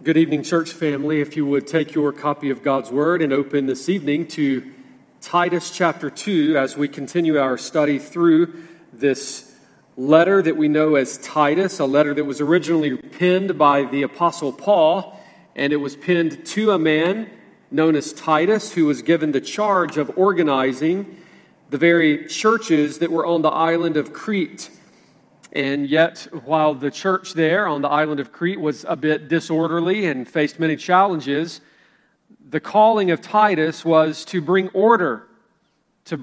Good evening, church family. If you would take your copy of God's Word and open this evening to Titus chapter 2 as we continue our study through this letter that we know as Titus, a letter that was originally penned by the Apostle Paul, and it was penned to a man known as Titus, who was given the charge of organizing the very churches that were on the island of Crete. And yet, while the church there on the island of Crete was a bit disorderly and faced many challenges, the calling of Titus was to bring order to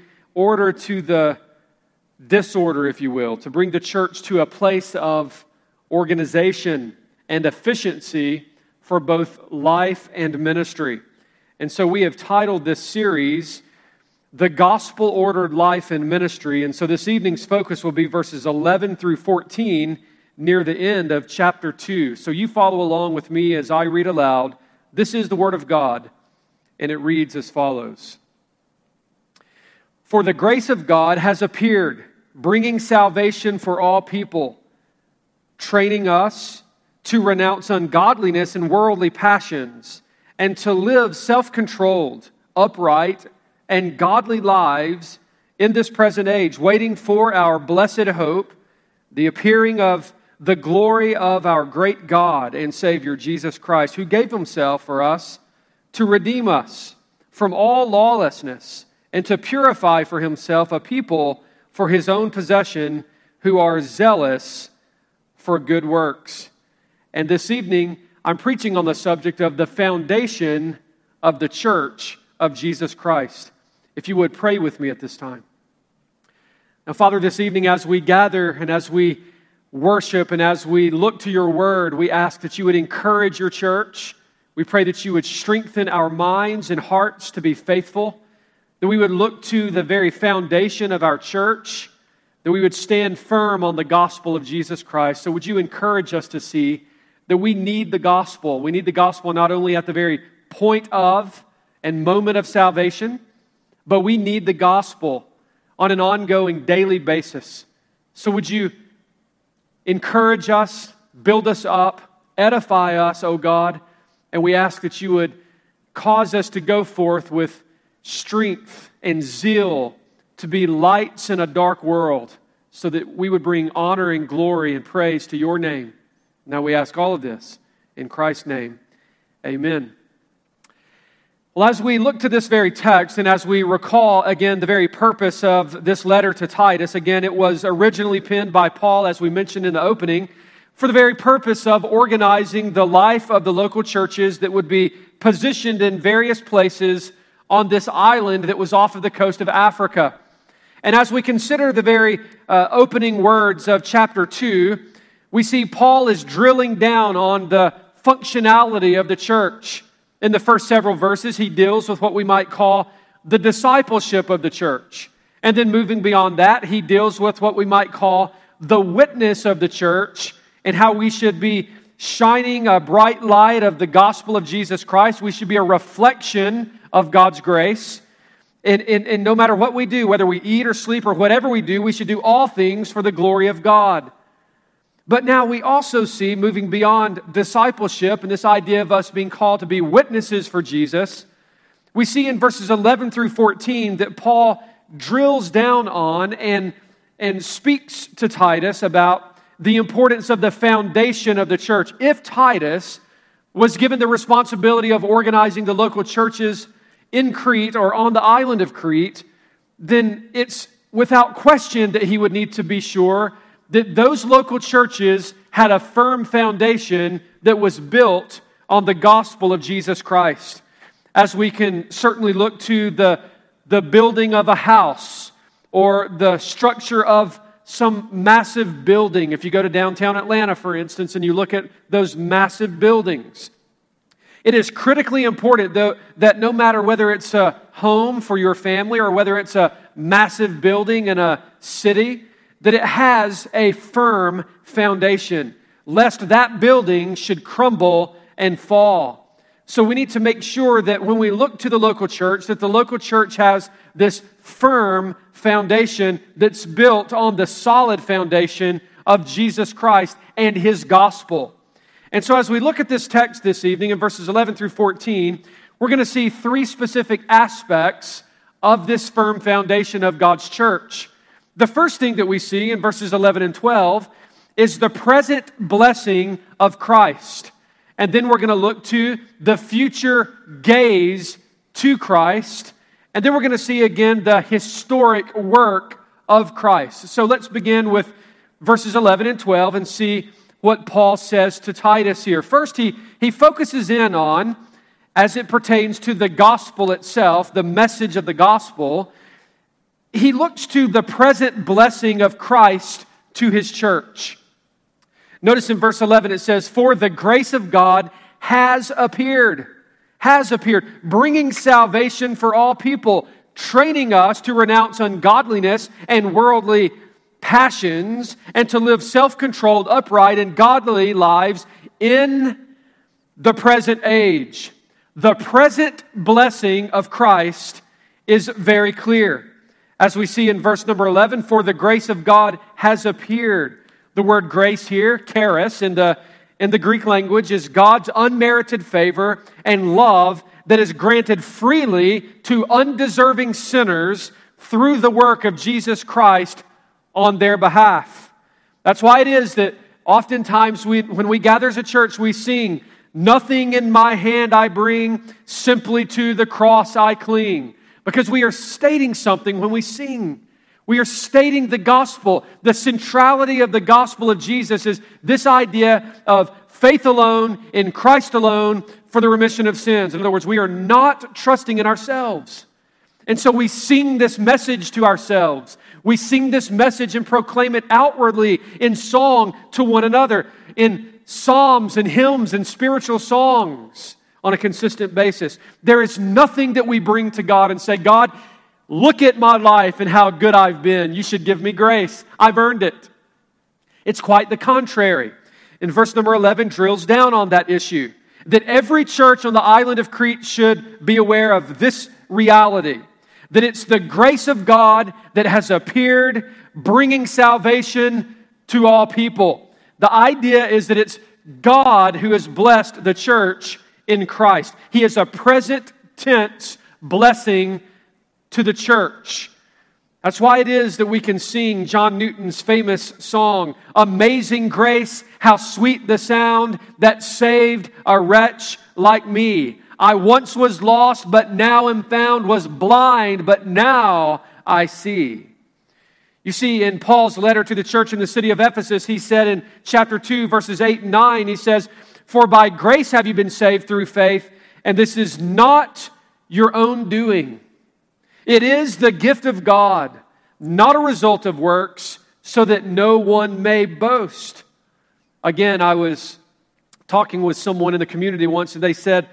the disorder, if you will, to bring the church to a place of organization and efficiency for both life and ministry. And so we have titled this series, The Gospel-Ordered Life and Ministry. And so this evening's focus will be verses 11 through 14 near the end of chapter 2. So you follow along with me as I read aloud. This is the Word of God, and it reads as follows. For the grace of God has appeared, bringing salvation for all people, training us to renounce ungodliness and worldly passions, and to live self-controlled, upright, and godly lives in this present age, waiting for our blessed hope, the appearing of the glory of our great God and Savior, Jesus Christ, who gave Himself for us to redeem us from all lawlessness and to purify for Himself a people for His own possession who are zealous for good works. And this evening, I'm preaching on the subject of the foundation of the church of Jesus Christ. If you would pray with me at this time. Now, Father, this evening as we gather and as we worship and as we look to your word, we ask that you would encourage your church. We pray that you would strengthen our minds and hearts to be faithful, that we would look to the very foundation of our church, that we would stand firm on the gospel of Jesus Christ. So would you encourage us to see that we need the gospel. We need the gospel not only at the very point of and moment of salvation, but we need the gospel on an ongoing daily basis. So would you encourage us, build us up, edify us, O God, and we ask that you would cause us to go forth with strength and zeal to be lights in a dark world so that we would bring honor and glory and praise to your name. Now we ask all of this in Christ's name. Amen. Well, as we look to this very text and as we recall, again, the very purpose of this letter to Titus, again, it was originally penned by Paul, as we mentioned in the opening, for the very purpose of organizing the life of the local churches that would be positioned in various places on this island that was off of the coast of Africa. And as we consider the very opening words of chapter 2, we see Paul is drilling down on the functionality of the church. In the first several verses, he deals with what we might call the discipleship of the church. And then moving beyond that, he deals with what we might call the witness of the church and how we should be shining a bright light of the gospel of Jesus Christ. We should be a reflection of God's grace. And no matter what we do, whether we eat or sleep or whatever we do, we should do all things for the glory of God. But now we also see, moving beyond discipleship and this idea of us being called to be witnesses for Jesus, we see in verses 11 through 14 that Paul drills down on and speaks to Titus about the importance of the foundation of the church. If Titus was given the responsibility of organizing the local churches in Crete or on the island of Crete, then it's without question that he would need to be sure that those local churches had a firm foundation that was built on the gospel of Jesus Christ. As we can certainly look to the building of a house or the structure of some massive building. If you go to downtown Atlanta, for instance, and you look at those massive buildings, it is critically important, though, that no matter whether it's a home for your family or whether it's a massive building in a city, that it has a firm foundation, lest that building should crumble and fall. So we need to make sure that when we look to the local church, that the local church has this firm foundation that's built on the solid foundation of Jesus Christ and His gospel. And so as we look at this text this evening in verses 11 through 14, we're going to see three specific aspects of this firm foundation of God's church. The first thing that we see in verses 11 and 12 is the present blessing of Christ. And then we're going to look to the future gaze to Christ. And then we're going to see again the historic work of Christ. So let's begin with verses 11 and 12 and see what Paul says to Titus here. First, he focuses in on, as it pertains to the gospel itself, the message of the gospel, he looks to the present blessing of Christ to his church. Notice in verse 11 it says, "For the grace of God has appeared, bringing salvation for all people, training us to renounce ungodliness and worldly passions, and to live self-controlled, upright, and godly lives in the present age." The present blessing of Christ is very clear. As we see in verse number 11, "For the grace of God has appeared." The word grace here, charis, in the Greek language, is God's unmerited favor and love that is granted freely to undeserving sinners through the work of Jesus Christ on their behalf. That's why it is that oftentimes when we gather as a church, we sing, "Nothing in my hand I bring, simply to the cross I cling." Because we are stating something when we sing. We are stating the gospel. The centrality of the gospel of Jesus is this idea of faith alone, in Christ alone, for the remission of sins. In other words, we are not trusting in ourselves. And so we sing this message to ourselves. We sing this message and proclaim it outwardly in song to one another, in psalms and hymns and spiritual songs on a consistent basis. There is nothing that we bring to God and say, "God, look at my life and how good I've been. You should give me grace. I've earned it." It's quite the contrary. In verse number 11 drills down on that issue, that every church on the island of Crete should be aware of this reality, that it's the grace of God that has appeared, bringing salvation to all people. The idea is that it's God who has blessed the church in Christ. He is a present tense blessing to the church. That's why it is that we can sing John Newton's famous song, "Amazing grace, how sweet the sound that saved a wretch like me. I once was lost, but now am found, was blind, but now I see." You see, in Paul's letter to the church in the city of Ephesus, he said in chapter 2, verses 8 and 9, he says, "For by grace have you been saved through faith, and this is not your own doing. It is the gift of God, not a result of works, so that no one may boast." Again, I was talking with someone in the community once, and they said,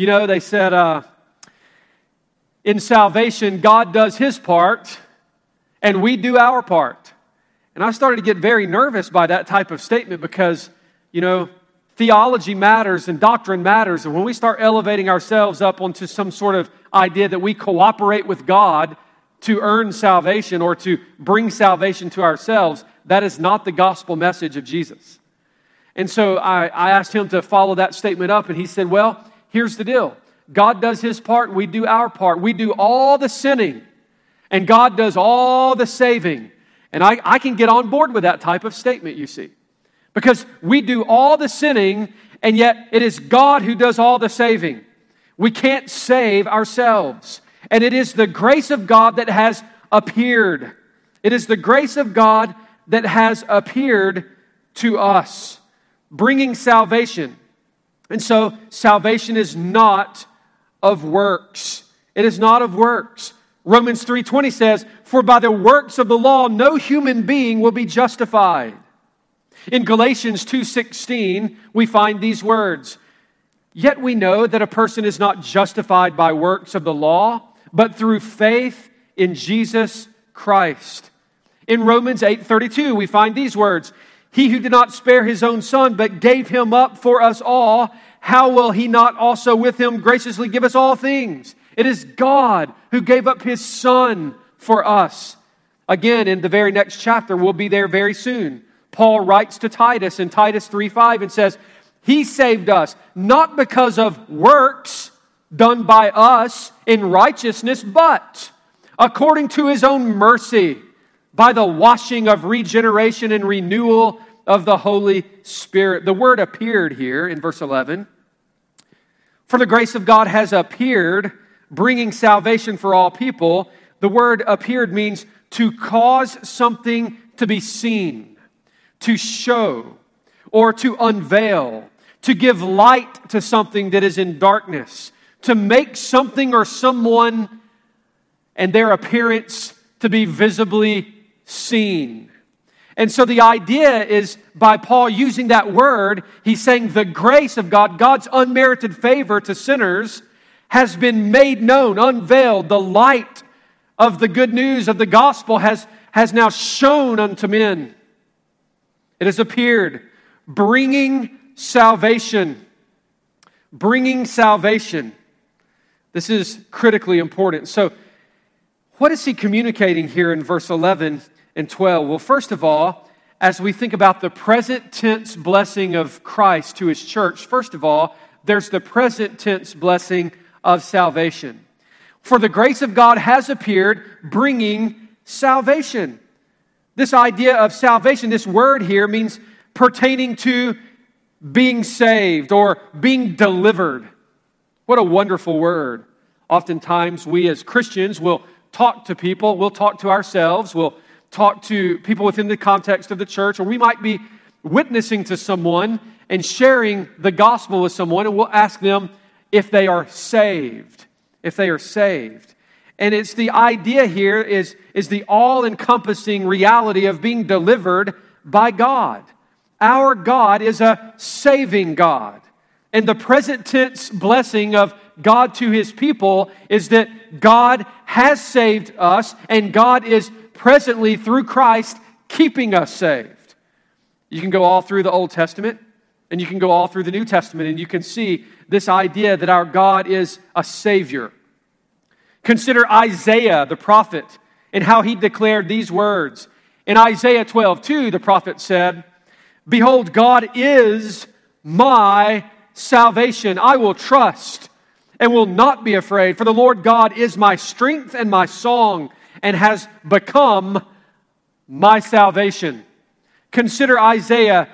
in salvation, God does His part, and we do our part. And I started to get very nervous by that type of statement because, theology matters and doctrine matters. And when we start elevating ourselves up onto some sort of idea that we cooperate with God to earn salvation or to bring salvation to ourselves, that is not the gospel message of Jesus. And so I asked him to follow that statement up, and he said, well, here's the deal. God does His part, we do our part. We do all the sinning, and God does all the saving. And I can get on board with that type of statement, you see. Because we do all the sinning, and yet it is God who does all the saving. We can't save ourselves. And it is the grace of God that has appeared. It is the grace of God that has appeared to us, bringing salvation. And so salvation is not of works. It is not of works. Romans 3:20 says, "For by the works of the law no human being will be justified." In Galatians 2:16, we find these words, "Yet we know that a person is not justified by works of the law, but through faith in Jesus Christ." In Romans 8:32, we find these words, "He who did not spare His own Son, but gave Him up for us all, how will He not also with Him graciously give us all things?" It is God who gave up His Son for us. Again, in the very next chapter, we'll be there very soon. Paul writes to Titus in Titus 3:5 and says, He saved us, not because of works done by us in righteousness, but according to His own mercy, by the washing of regeneration and renewal of the Holy Spirit. The word appeared here in verse 11. For the grace of God has appeared, bringing salvation for all people. The word appeared means to cause something to be seen, to show, or to unveil, to give light to something that is in darkness, to make something or someone and their appearance to be visibly seen. And so the idea is, by Paul using that word, he's saying the grace of God, God's unmerited favor to sinners, has been made known, unveiled. The light of the good news of the gospel has now shone unto men. It has appeared, bringing salvation. Bringing salvation. This is critically important. So, what is he communicating here in verse 11 and 12? Well, first of all, as we think about the present tense blessing of Christ to His church, first of all, there's the present tense blessing of salvation. For the grace of God has appeared, bringing salvation. This idea of salvation, this word here means pertaining to being saved or being delivered. What a wonderful word. Oftentimes we as Christians will talk to people, we'll talk to ourselves, we'll talk to people within the context of the church, or we might be witnessing to someone and sharing the gospel with someone, and we'll ask them if they are saved. If they are saved. And it's the idea here is the all-encompassing reality of being delivered by God. Our God is a saving God. And the present tense blessing of God to His people is that God has saved us, and God is presently, through Christ, keeping us saved. You can go all through the Old Testament, and you can go all through the New Testament, and you can see this idea that our God is a Savior. Consider Isaiah, the prophet, and how he declared these words. In Isaiah 12:2, the prophet said, "Behold, God is my salvation. I will trust and will not be afraid, for the Lord God is my strength and my song, and has become my salvation." Consider Isaiah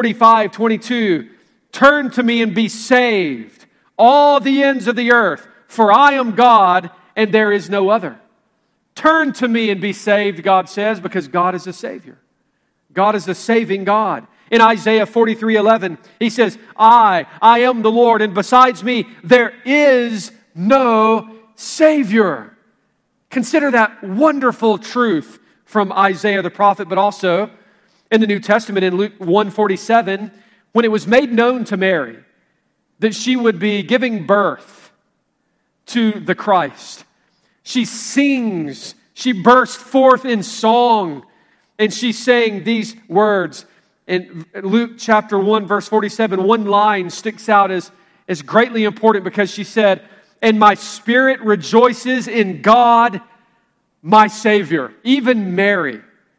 45:22. "Turn to me and be saved, all the ends of the earth, for I am God and there is no other." Turn to me and be saved, God says, because God is a Savior. God is a saving God. In Isaiah 43:11, He says, I am the Lord, and besides me, there is no Savior. Consider that wonderful truth from Isaiah the prophet, but also in the New Testament in Luke 1:47, when it was made known to Mary that she would be giving birth to the Christ. She sings, she bursts forth in song, and she's saying these words. In Luke chapter 1, verse 47, one line sticks out as greatly important because she said, "And my spirit rejoices in God, my Savior." Even Mary,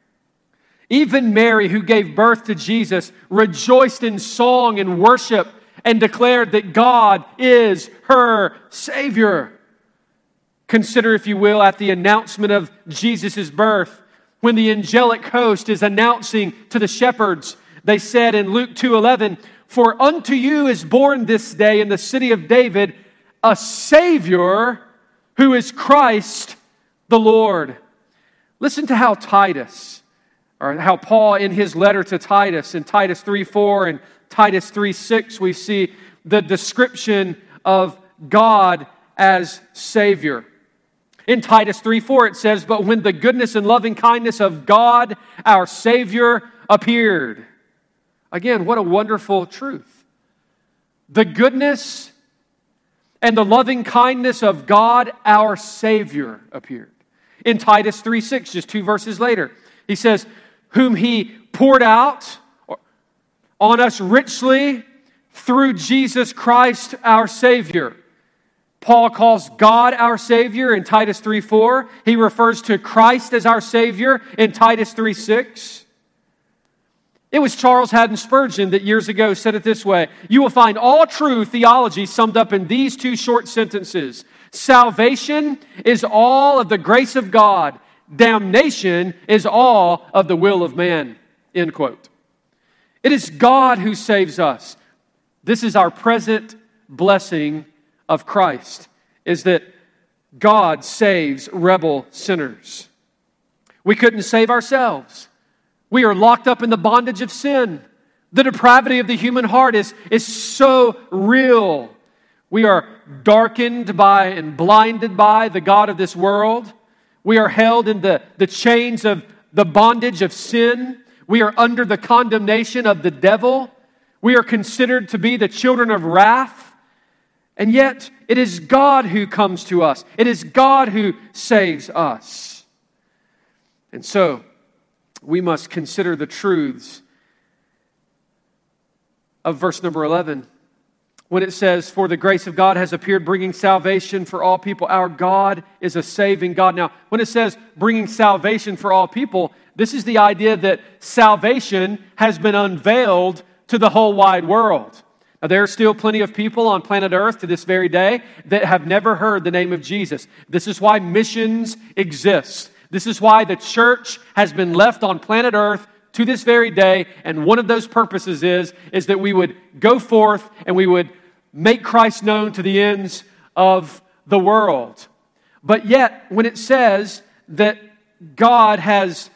who gave birth to Jesus, rejoiced in song and worship and declared that God is her Savior. Consider, if you will, at the announcement of Jesus' birth, when the angelic host is announcing to the shepherds, they said in Luke 2:11, "For unto you is born this day in the city of David a Savior who is Christ the Lord." Listen to how Paul in his letter to Titus, in Titus 3:4 and Titus 3:6, we see the description of God as Savior. In Titus 3:4 it says, "But when the goodness and loving kindness of God, our Savior, appeared." Again, what a wonderful truth. The goodness and the loving kindness of God, our Savior, appeared. In Titus 3:6, just 2 verses later, he says, "Whom He poured out on us richly through Jesus Christ, our Savior." Paul calls God our Savior in Titus 3:4. He refers to Christ as our Savior in Titus 3:6. It was Charles Haddon Spurgeon that years ago said it this way: "You will find all true theology summed up in these two short sentences. Salvation is all of the grace of God. Damnation is all of the will of man." End quote. It is God who saves us. This is our present blessing of Christ, is that God saves rebel sinners. We couldn't save ourselves. We are locked up in the bondage of sin. The depravity of the human heart is so real. We are darkened by and blinded by the god of this world. We are held in the chains of the bondage of sin. We are under the condemnation of the devil. We are considered to be the children of wrath. And yet, it is God who comes to us. It is God who saves us. And so, we must consider the truths of verse number 11. When it says, "For the grace of God has appeared, bringing salvation for all people." Our God is a saving God. Now, when it says bringing salvation for all people, this is the idea that salvation has been unveiled to the whole wide world. Now, there are still plenty of people on planet Earth to this very day that have never heard the name of Jesus. This is why missions exist. This is why the church has been left on planet Earth to this very day, and one of those purposes is that we would go forth and we would make Christ known to the ends of the world. But yet, when it says that God has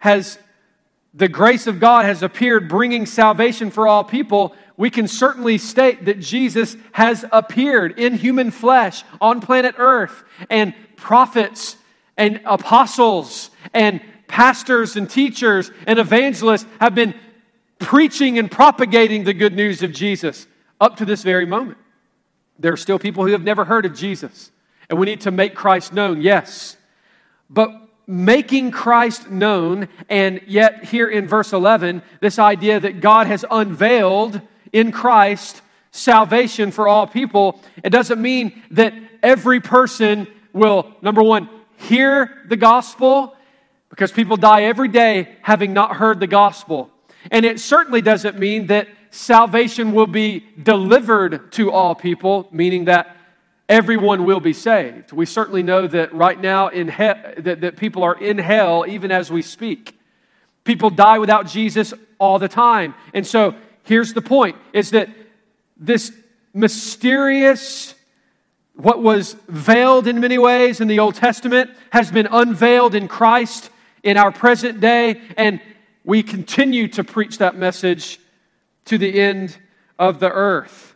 the grace of God has appeared, bringing salvation for all people, we can certainly state that Jesus has appeared in human flesh on planet Earth, and prophets and apostles and pastors and teachers and evangelists have been preaching and propagating the good news of Jesus up to this very moment. There are still people who have never heard of Jesus, and we need to make Christ known, yes. But making Christ known, and yet here in verse 11, this idea that God has unveiled in Christ salvation for all people, it doesn't mean that every person will, number one, hear the gospel, because people die every day having not heard the gospel. And it certainly doesn't mean that salvation will be delivered to all people, meaning that everyone will be saved. We certainly know that right now that people are in hell even as we speak. People die without Jesus all the time. And so here's the point, is that this mysterious, what was veiled in many ways in the Old Testament, has been unveiled in Christ in our present day, and we continue to preach that message to the end of the earth.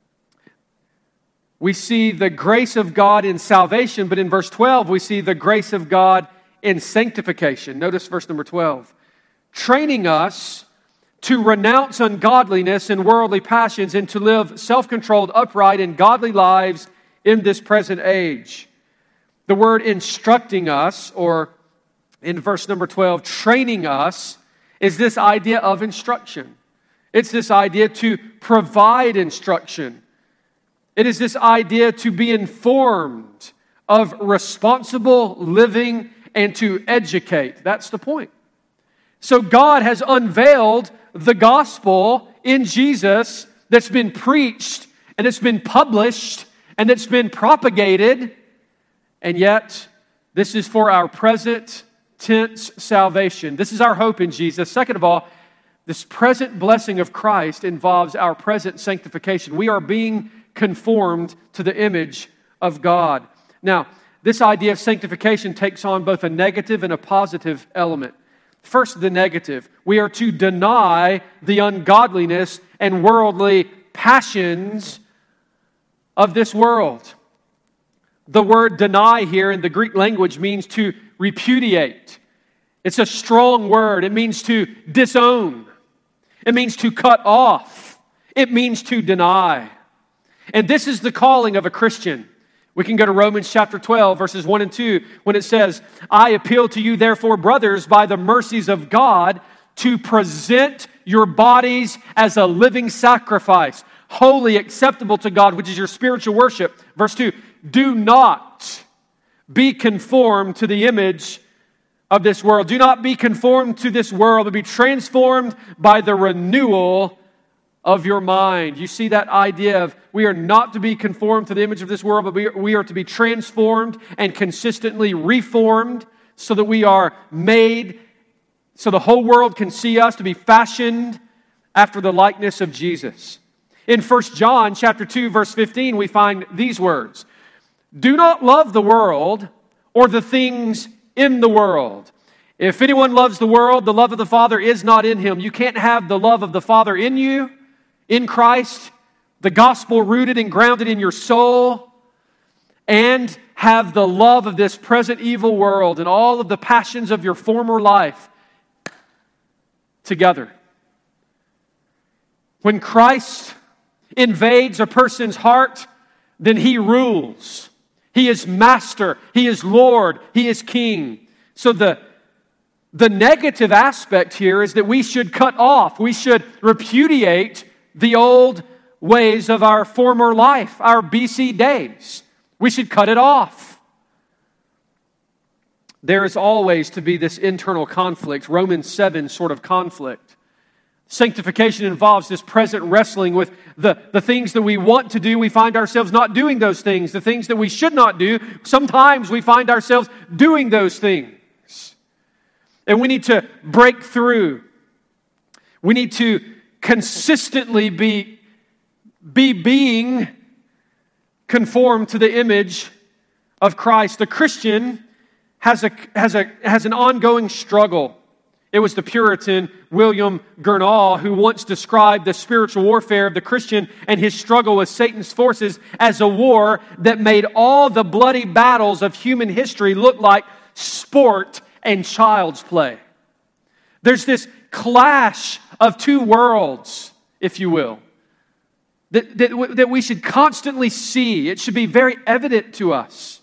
We see the grace of God in salvation, but in verse 12, we see the grace of God in sanctification. Notice verse number 12. "Training us to renounce ungodliness and worldly passions, and to live self-controlled, upright, and godly lives in this present age." The word instructing us, or in verse number 12, training us, is this idea of instruction. It's this idea to provide instruction. It is this idea to be informed of responsible living and to educate. That's the point. So God has unveiled the gospel in Jesus that's been preached and it's been published and it's been propagated, and yet this is for our present tense salvation. This is our hope in Jesus. Second of all, this present blessing of Christ involves our present sanctification. We are being conformed to the image of God. Now, this idea of sanctification takes on both a negative and a positive element. First, the negative. We are to deny the ungodliness and worldly passions of this world. The word deny here in the Greek language means to repudiate. It's a strong word. It means to disown. It means to cut off. It means to deny. And this is the calling of a Christian. We can go to Romans chapter 12, verses 1 and 2, when it says, "I appeal to you, therefore, brothers, by the mercies of God, to present your bodies as a living sacrifice, holy, acceptable to God, which is your spiritual worship." Verse 2, "Do not be conformed to the image of this world. Do not be conformed to this world, but be transformed by the renewal of your mind. You see that idea of we are not to be conformed to the image of this world, but we are to be transformed and consistently reformed so that we are made, so the whole world can see us, to be fashioned after the likeness of Jesus. In 1 John chapter 2, verse 15, we find these words: do not love the world or the things in the world. If anyone loves the world, the love of the Father is not in him. You can't have the love of the Father in you, in Christ, the gospel rooted and grounded in your soul, and have the love of this present evil world and all of the passions of your former life together. When Christ invades a person's heart, then He rules. He is master. He is Lord. He is King. So the negative aspect here is that we should cut off, we should repudiate the old ways of our former life, our BC days. We should cut it off. There is always to be this internal conflict, Romans 7 sort of conflict. Sanctification involves this present wrestling with the things that we want to do. We find ourselves not doing those things. The things that we should not do, sometimes we find ourselves doing those things. And we need to break through. We need to consistently be being conformed to the image of Christ. The Christian has an ongoing struggle. It was the Puritan William Gurnall who once described the spiritual warfare of the Christian and his struggle with Satan's forces as a war that made all the bloody battles of human history look like sport and child's play. There's this clash of two worlds, if you will, that we should constantly see. It should be very evident to us.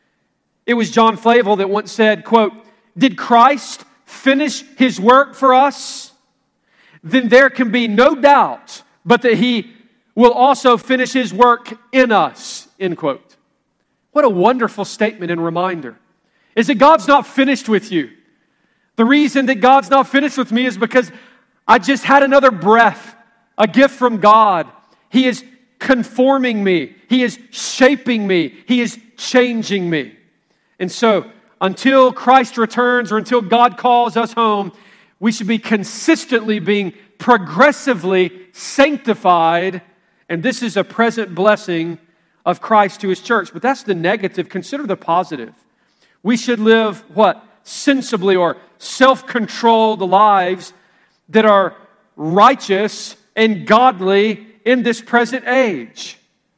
It was John Flavel that once said, quote, "Did Christ finish His work for us? Then there can be no doubt but that He will also finish His work in us," end quote. What a wonderful statement and reminder. Is that God's not finished with you. The reason that God's not finished with me is because I just had another breath, a gift from God. He is conforming me. He is shaping me. He is changing me. And so, until Christ returns or until God calls us home, we should be consistently being progressively sanctified. And this is a present blessing of Christ to His church. But that's the negative. Consider the positive. We should live, what? Sensibly or self-controlled lives that are righteous and godly in this present age.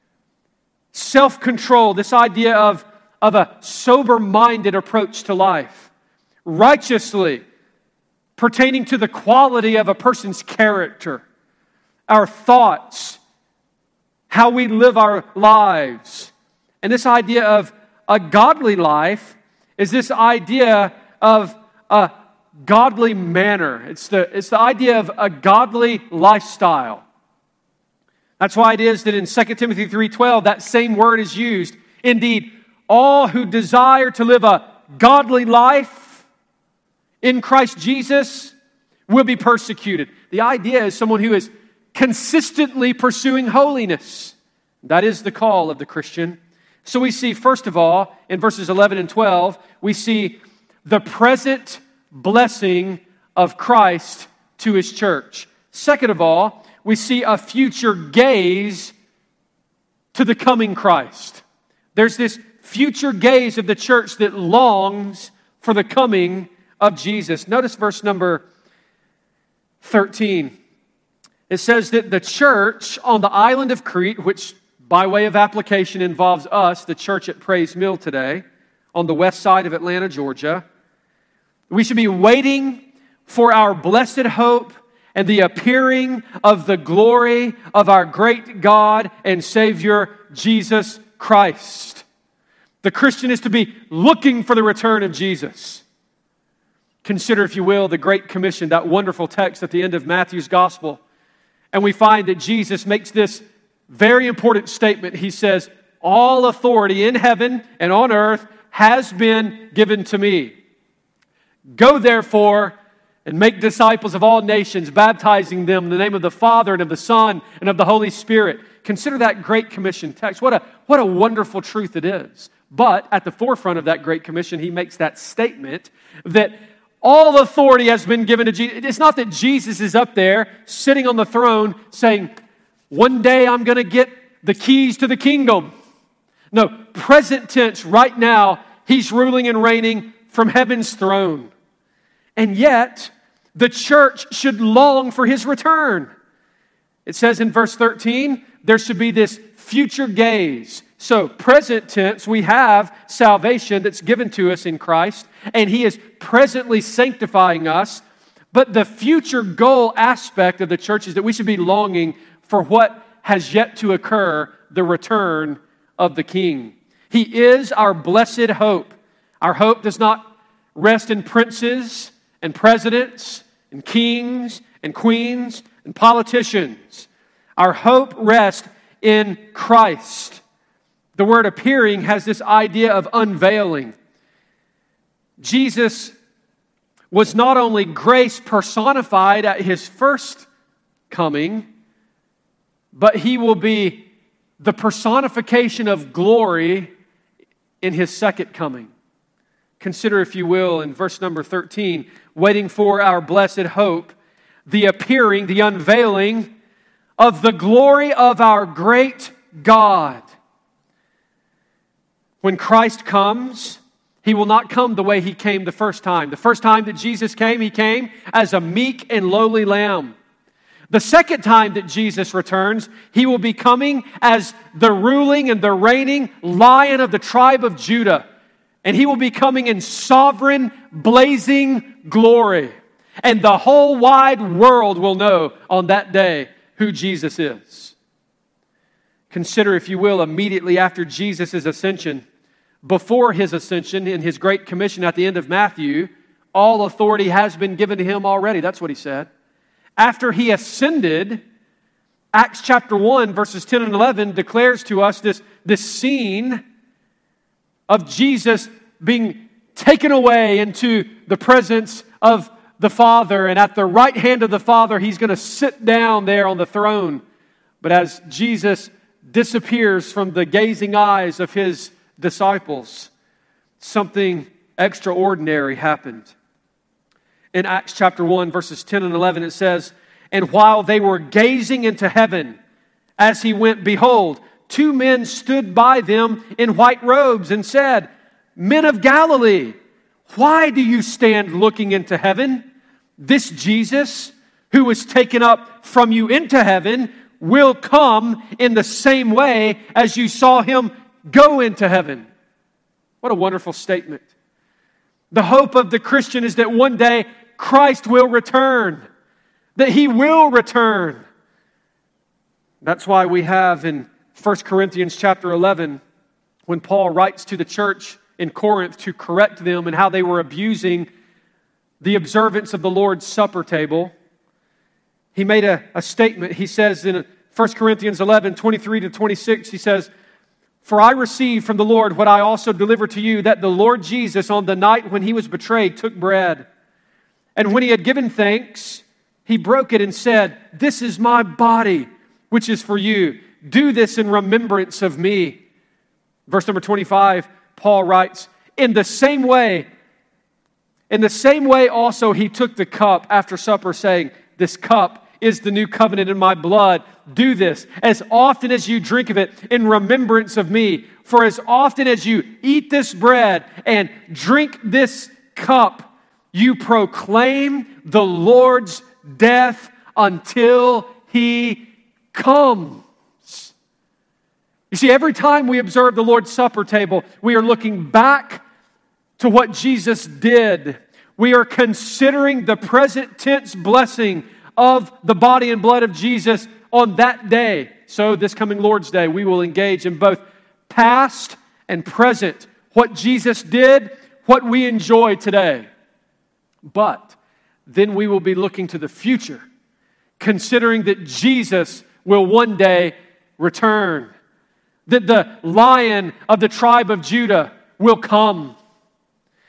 Self-control, this idea of a sober-minded approach to life. Righteously, pertaining to the quality of a person's character, our thoughts, how we live our lives. And this idea of a godly life is this idea of a godly manner. It's the idea of a godly lifestyle. That's why it is that in 2 Timothy 3:12, that same word is used. Indeed, all who desire to live a godly life in Christ Jesus will be persecuted. The idea is someone who is consistently pursuing holiness. That is the call of the Christian. So we see, first of all, in verses 11 and 12, we see the present blessing of Christ to His church. Second of all, we see a future gaze to the coming Christ. There's this future gaze of the church that longs for the coming of Jesus. Notice verse number 13. It says that the church on the island of Crete, which by way of application involves us, the church at Praise Mill today, on the west side of Atlanta, Georgia, we should be waiting for our blessed hope and the appearing of the glory of our great God and Savior, Jesus Christ. The Christian is to be looking for the return of Jesus. Consider, if you will, the Great Commission, that wonderful text at the end of Matthew's Gospel. And we find that Jesus makes this very important statement. He says, "All authority in heaven and on earth has been given to me." Go therefore and make disciples of all nations, baptizing them in the name of the Father and of the Son and of the Holy Spirit. Consider that Great Commission text. What a wonderful truth it is. But at the forefront of that Great Commission, he makes that statement that all authority has been given to Jesus. It's not that Jesus is up there sitting on the throne saying, one day I'm going to get the keys to the kingdom. No, present tense, right now, he's ruling and reigning from heaven's throne. And yet, the church should long for his return. It says in verse 13, there should be this future gaze. So, present tense, we have salvation that's given to us in Christ, and he is presently sanctifying us. But the future goal aspect of the church is that we should be longing for what has yet to occur, the return of the King. He is our blessed hope. Our hope does not rest in princes and presidents and kings and queens and politicians. Our hope rests in Christ. The word appearing has this idea of unveiling. Jesus was not only grace personified at his first coming, but he will be the personification of glory in his second coming. Consider, if you will, in verse number 13, waiting for our blessed hope, the appearing, the unveiling of the glory of our great God. When Christ comes, he will not come the way he came the first time. The first time that Jesus came, he came as a meek and lowly lamb. The second time that Jesus returns, he will be coming as the ruling and the reigning Lion of the tribe of Judah. And he will be coming in sovereign, blazing glory. And the whole wide world will know on that day who Jesus is. Consider, if you will, immediately after Jesus' ascension, before his ascension in his Great Commission at the end of Matthew, all authority has been given to him already. That's what he said. After he ascended, Acts chapter 1, verses 10 and 11 declares to us this scene of Jesus being taken away into the presence of the Father. And at the right hand of the Father, he's going to sit down there on the throne. But as Jesus disappears from the gazing eyes of his disciples, something extraordinary happened. In Acts chapter 1, verses 10 and 11, it says, "And while they were gazing into heaven, as he went, behold, two men stood by them in white robes and said, 'Men of Galilee, why do you stand looking into heaven? This Jesus, who was taken up from you into heaven, will come in the same way as you saw him go into heaven.'" What a wonderful statement. The hope of the Christian is that one day Christ will return, that he will return. That's why we have in 1 Corinthians chapter 11, when Paul writes to the church in Corinth to correct them and how they were abusing the observance of the Lord's Supper table, he made a statement. He says in 1 Corinthians 11, 23 to 26, he says, "For I received from the Lord what I also delivered to you, that the Lord Jesus, on the night when he was betrayed, took bread. And when he had given thanks, he broke it and said, 'This is my body, which is for you. Do this in remembrance of me.'" Verse number 25, Paul writes, In the same way also he took the cup after supper, saying, 'This cup is the new covenant in my blood. Do this as often as you drink of it in remembrance of me. For as often as you eat this bread and drink this cup, you proclaim the Lord's death until he comes.'" You see, every time we observe the Lord's Supper table, we are looking back to what Jesus did. We are considering the present tense blessing of the body and blood of Jesus on that day. So this coming Lord's Day, we will engage in both past and present, what Jesus did, what we enjoy today. But then we will be looking to the future, considering that Jesus will one day return, that the Lion of the tribe of Judah will come.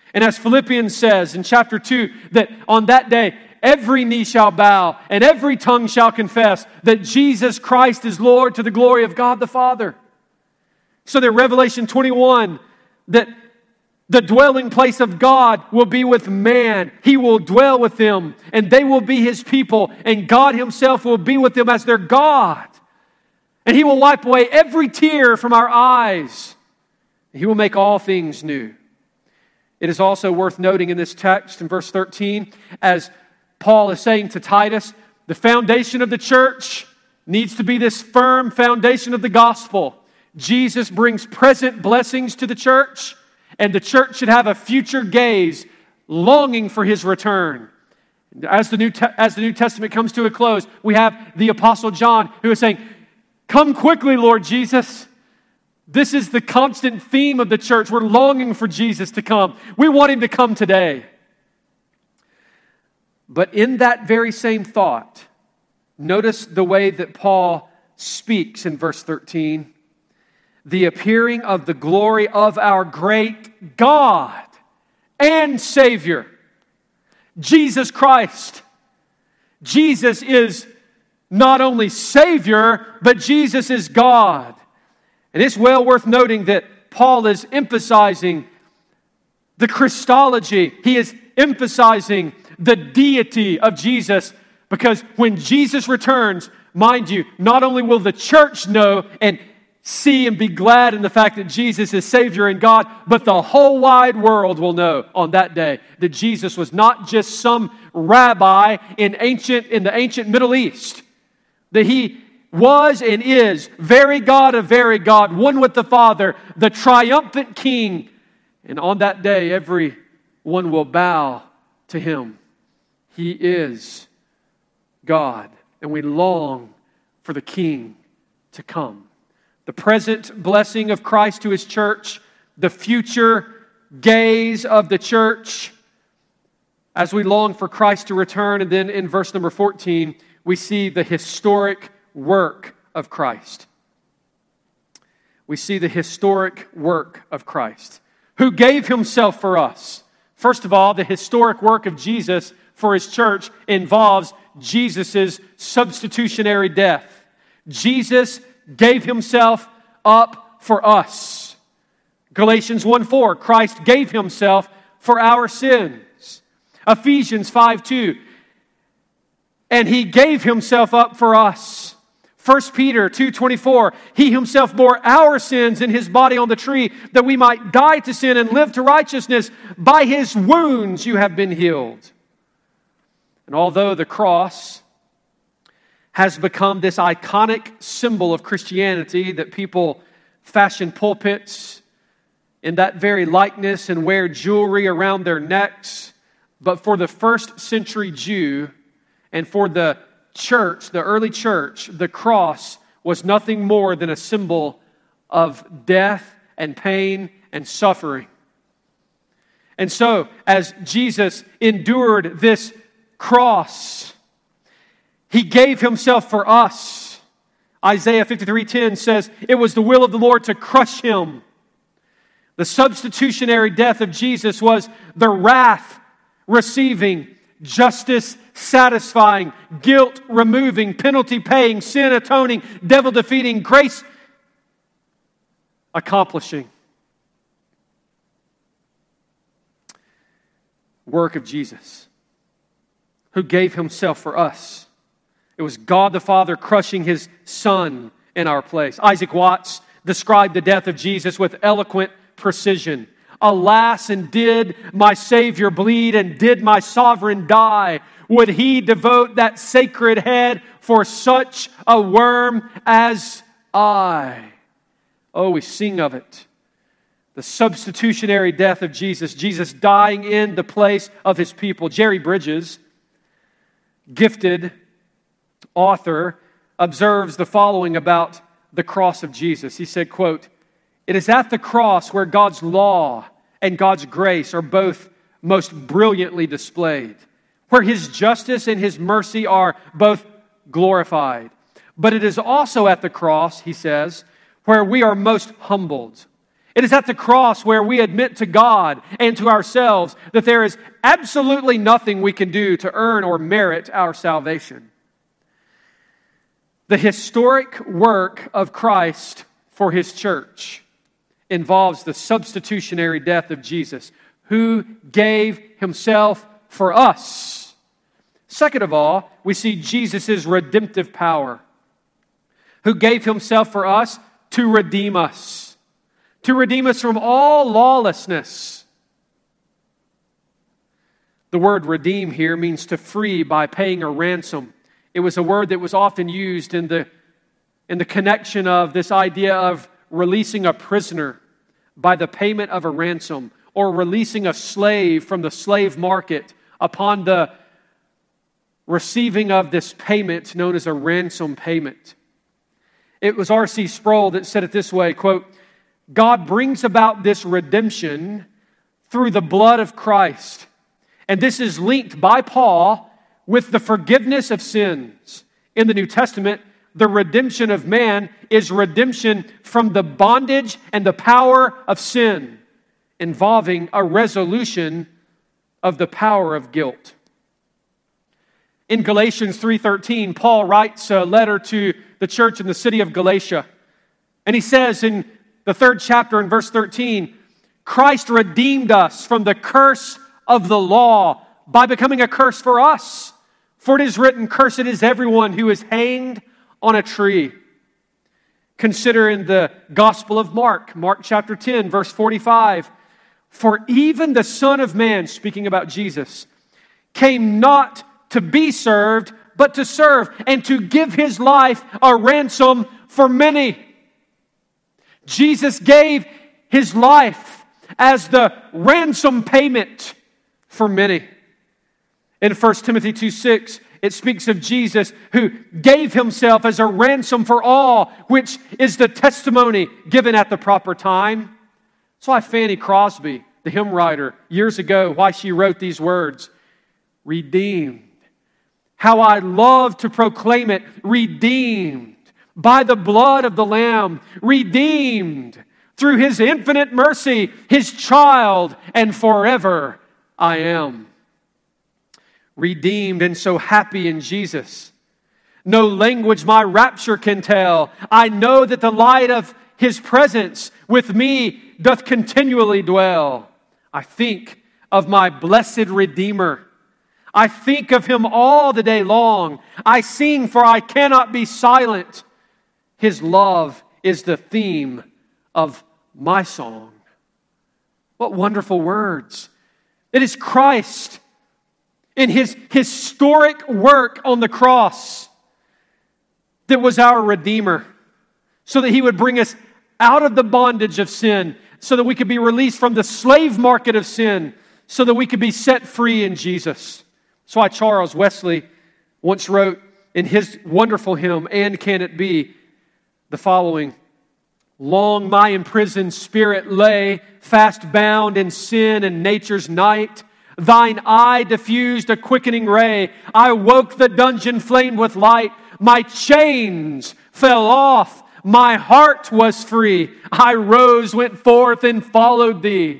And as Philippians says in chapter 2, that on that day, every knee shall bow and every tongue shall confess that Jesus Christ is Lord to the glory of God the Father. So that Revelation 21, that the dwelling place of God will be with man. He will dwell with them, and they will be His people, and God Himself will be with them as their God. And He will wipe away every tear from our eyes. He will make all things new. It is also worth noting in this text in verse 13, as Paul is saying to Titus, the foundation of the church needs to be this firm foundation of the gospel. Jesus brings present blessings to the church, and the church should have a future gaze, longing for His return. As the New Testament comes to a close, we have the Apostle John who is saying, "Come quickly, Lord Jesus." This is the constant theme of the church. We're longing for Jesus to come. We want Him to come today. But in that very same thought, notice the way that Paul speaks in verse 13. The appearing of the glory of our great God and Savior, Jesus Christ. Jesus is not only Savior, but Jesus is God. And it's well worth noting that Paul is emphasizing the Christology. He is emphasizing the deity of Jesus, because when Jesus returns, mind you, not only will the church know and see and be glad in the fact that Jesus is Savior and God, but the whole wide world will know on that day that Jesus was not just some rabbi in the ancient Middle East, that He was and is very God of very God, one with the Father, the triumphant King. And on that day, everyone will bow to Him. He is God, and we long for the King to come. The present blessing of Christ to His church, the future gaze of the church as we long for Christ to return. And then in verse number 14, we see the historic work of Christ. We see the historic work of Christ, who gave Himself for us. First of all, the historic work of Jesus for His church involves Jesus' substitutionary death. Jesus gave Himself up for us. Galatians 1:4, Christ gave Himself for our sins. Ephesians 5:2, and He gave Himself up for us. 1 Peter 2:24, He Himself bore our sins in His body on the tree, that we might die to sin and live to righteousness. By His wounds you have been healed. And although the cross has become this iconic symbol of Christianity, that people fashion pulpits in that very likeness and wear jewelry around their necks, but for the first century Jew and for the church, the early church, the cross was nothing more than a symbol of death and pain and suffering. And so, as Jesus endured this cross, He gave Himself for us. Isaiah 53:10 says, it was the will of the Lord to crush Him. The substitutionary death of Jesus was the wrath receiving, justice satisfying, guilt removing, penalty paying, sin atoning, devil defeating, grace accomplishing work of Jesus, who gave Himself for us. It was God the Father crushing His Son in our place. Isaac Watts described the death of Jesus with eloquent precision. Alas, and did my Savior bleed, and did my Sovereign die? Would He devote that sacred head for such a worm as I? Oh, we sing of it. The substitutionary death of Jesus. Jesus dying in the place of His people. Jerry Bridges, gifted author, observes the following about the cross of Jesus. He said, quote, "It is at the cross where God's law and God's grace are both most brilliantly displayed, where His justice and His mercy are both glorified. But it is also at the cross," he says, "where we are most humbled. It is at the cross where we admit to God and to ourselves that there is absolutely nothing we can do to earn or merit our salvation. The historic work of Christ for His church involves the substitutionary death of Jesus, who gave Himself for us. Second of all, we see Jesus' redemptive power, who gave Himself for us to redeem us from all lawlessness. The word redeem here means to free by paying a ransom. It was a word that was often used in the connection of this idea of releasing a prisoner by the payment of a ransom, or releasing a slave from the slave market upon the receiving of this payment known as a ransom payment. It was R.C. Sproul that said it this way, quote, God brings about this redemption through the blood of Christ. And this is linked by Paul with the forgiveness of sins. In the New Testament, the redemption of man is redemption from the bondage and the power of sin, involving a resolution of the power of guilt. In Galatians 3:13, Paul writes a letter to the church in the city of Galatia. And he says in the 3rd chapter in verse 13, Christ redeemed us from the curse of the law by becoming a curse for us. For it is written, cursed is everyone who is hanged on a tree. Consider in the Gospel of Mark chapter 10, verse 45, for even the Son of Man, speaking about Jesus, came not to be served, but to serve, and to give His life a ransom for many. Jesus gave His life as the ransom payment for many. In 1 Timothy 2:6, it speaks of Jesus who gave Himself as a ransom for all, which is the testimony given at the proper time. That's why Fanny Crosby, the hymn writer, years ago, why she wrote these words, redeemed. How I love to proclaim it, redeemed by the blood of the Lamb, redeemed through His infinite mercy, His child, and forever I am. Redeemed and so happy in Jesus. No language my rapture can tell. I know that the light of His presence with me doth continually dwell. I think of my blessed Redeemer. I think of Him all the day long. I sing, for I cannot be silent. His love is the theme of my song. What wonderful words. It is Christ in His historic work on the cross that was our Redeemer, so that He would bring us out of the bondage of sin, so that we could be released from the slave market of sin, so that we could be set free in Jesus. That's why Charles Wesley once wrote in his wonderful hymn, And Can It Be, the following, long my imprisoned spirit lay, fast bound in sin and nature's night. Thine eye diffused a quickening ray. I woke, the dungeon flamed with light. My chains fell off. My heart was free. I rose, went forth, and followed Thee.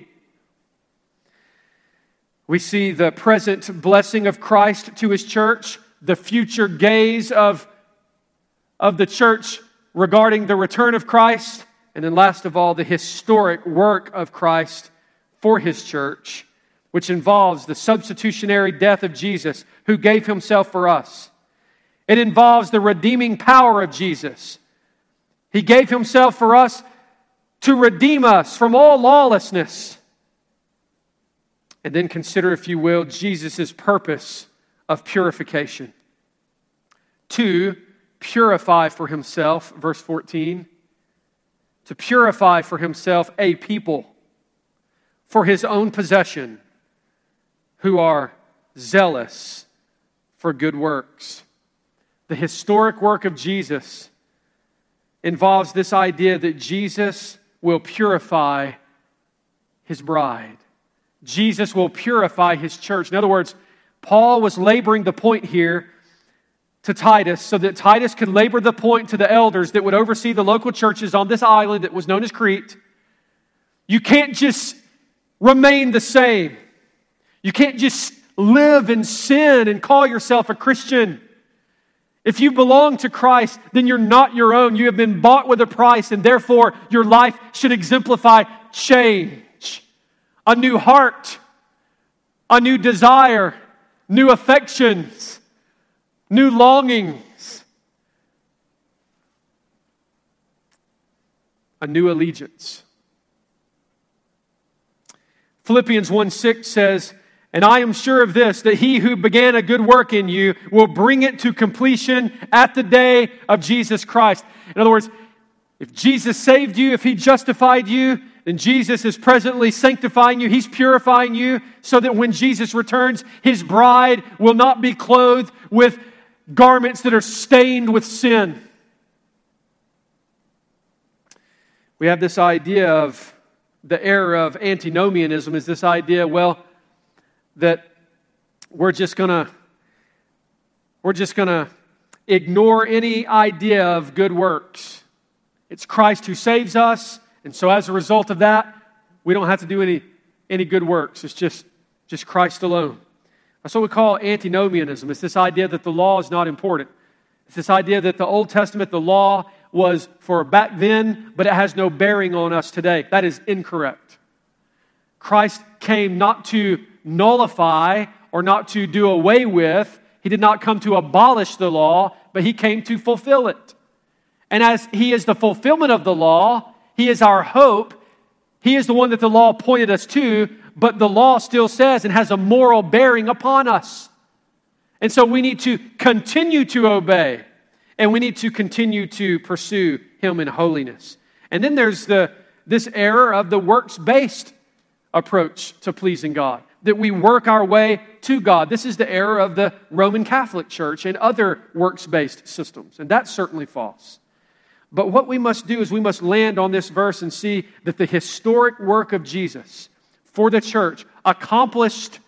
We see the present blessing of Christ to His church, the future gaze of the church regarding the return of Christ, and then last of all, the historic work of Christ for His church, which involves the substitutionary death of Jesus, who gave Himself for us. It involves the redeeming power of Jesus. He gave Himself for us to redeem us from all lawlessness. And then consider, if you will, Jesus' purpose of purification. To purify for Himself, verse 14, to purify for Himself a people for His own possession, who are zealous for good works. The historic work of Jesus involves this idea that Jesus will purify His bride. Jesus will purify His church. In other words, Paul was laboring the point here to Titus so that Titus could labor the point to the elders that would oversee the local churches on this island that was known as Crete, You can't just remain the same. You can't just live in sin and call yourself a Christian. If you belong to Christ, then you're not your own. You have been bought with a price, and therefore your life should exemplify change. A new heart, a new desire, new affections, new longings, a new allegiance. Philippians 1:6 says, "And I am sure of this, that he who began a good work in you will bring it to completion at the day of Jesus Christ." In other words, if Jesus saved you, if He justified you, then Jesus is presently sanctifying you. He's purifying you so that when Jesus returns, His bride will not be clothed with garments that are stained with sin. We have this idea of the error of antinomianism, is this idea, well, that we're just gonna ignore any idea of good works. It's Christ who saves us, and so as a result of that, we don't have to do any good works. It's just Christ alone. That's what we call antinomianism. It's this idea that the law is not important. It's this idea that the Old Testament, the law, was for back then, but it has no bearing on us today. That is incorrect. Christ came not to nullify or not to do away with. He did not come to abolish the law, but He came to fulfill it. And as He is the fulfillment of the law, He is our hope. He is the one that the law pointed us to, but the law still says and has a moral bearing upon us. And so we need to continue to obey, and we need to continue to pursue Him in holiness. And then there's this error of the works-based approach to pleasing God, that we work our way to God. This is the error of the Roman Catholic Church and other works-based systems, and that's certainly false. But what we must do is we must land on this verse and see that the historic work of Jesus for the church accomplished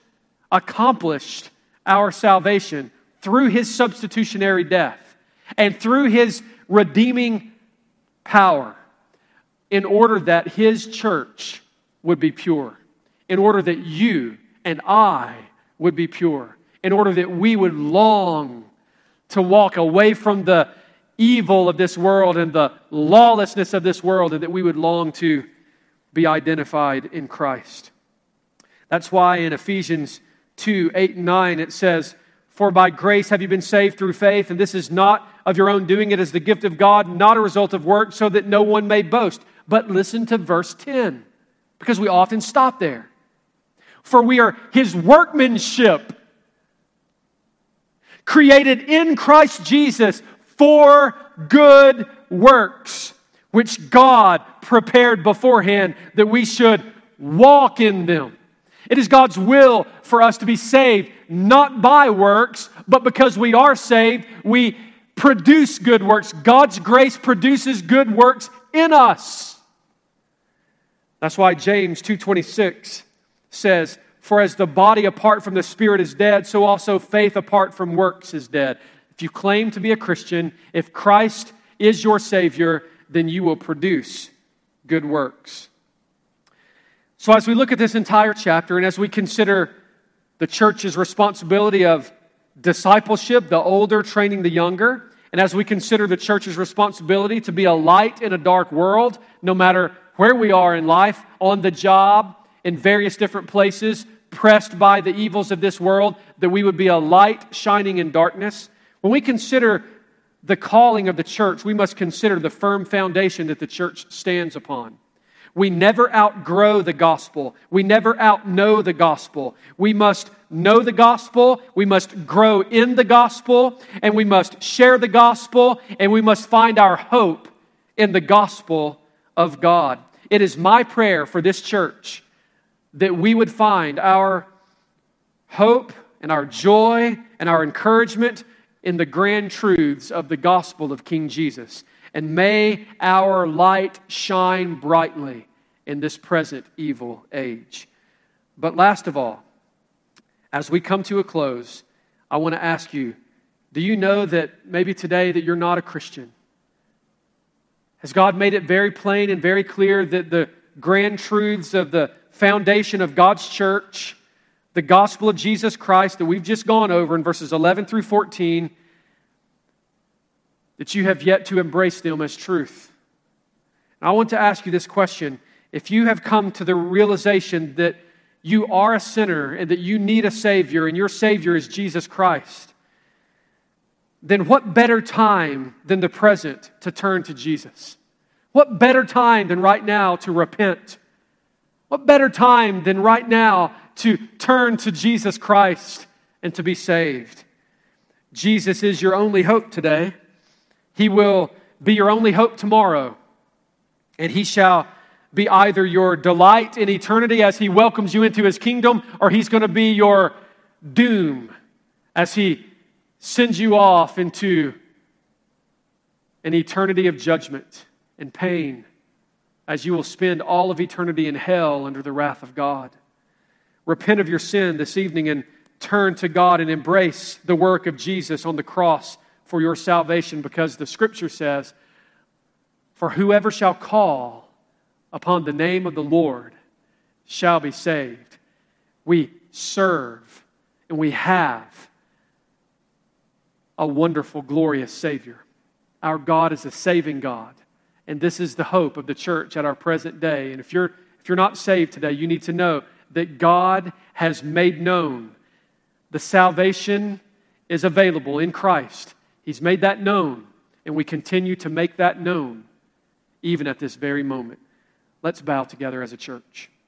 our salvation through His substitutionary death and through His redeeming power, in order that His church would be pure, in order that you and I would be pure, in order that we would long to walk away from the evil of this world and the lawlessness of this world, and that we would long to be identified in Christ. That's why in Ephesians 2:8-9 it says, "For by grace have you been saved through faith, and this is not of your own doing, it is the gift of God, not a result of works, so that no one may boast." But listen to verse 10, because we often stop there. "For we are His workmanship, created in Christ Jesus for good works, which God prepared beforehand that we should walk in them." It is God's will for us to be saved, not by works, but because we are saved, we produce good works. God's grace produces good works in us. That's why James 2:26 says, "For as the body apart from the Spirit is dead, so also faith apart from works is dead." If you claim to be a Christian, if Christ is your Savior, then you will produce good works. So as we look at this entire chapter, and as we consider the church's responsibility of discipleship, the older training the younger, and as we consider the church's responsibility to be a light in a dark world, no matter where we are in life, on the job, in various different places, pressed by the evils of this world, that we would be a light shining in darkness. When we consider the calling of the church, we must consider the firm foundation that the church stands upon. We never outgrow the gospel. We never outknow the gospel. We must know the gospel, we must grow in the gospel, and we must share the gospel, and we must find our hope in the gospel of God. It is my prayer for this church that we would find our hope and our joy and our encouragement in the grand truths of the gospel of King Jesus. And may our light shine brightly in this present evil age. But last of all, as we come to a close, I want to ask you, do you know that maybe today that you're not a Christian? Has God made it very plain and very clear that grand truths of the foundation of God's church, the gospel of Jesus Christ that we've just gone over in verses 11 through 14, that you have yet to embrace them as truth. And I want to ask you this question. If you have come to the realization that you are a sinner and that you need a Savior, and your Savior is Jesus Christ, then what better time than the present to turn to Jesus? What better time than right now to repent? What better time than right now to turn to Jesus Christ and to be saved? Jesus is your only hope today. He will be your only hope tomorrow. And He shall be either your delight in eternity as He welcomes you into His kingdom, or He's going to be your doom as He sends you off into an eternity of judgment and pain, as you will spend all of eternity in hell under the wrath of God. Repent of your sin this evening and turn to God and embrace the work of Jesus on the cross for your salvation, because the Scripture says, "For whoever shall call upon the name of the Lord shall be saved." We serve and we have a wonderful, glorious Savior. Our God is a saving God. And this is the hope of the church at our present day. And if you're not saved today, you need to know that God has made known the salvation is available in Christ. He's made that known, and we continue to make that known even at this very moment. Let's bow together as a church.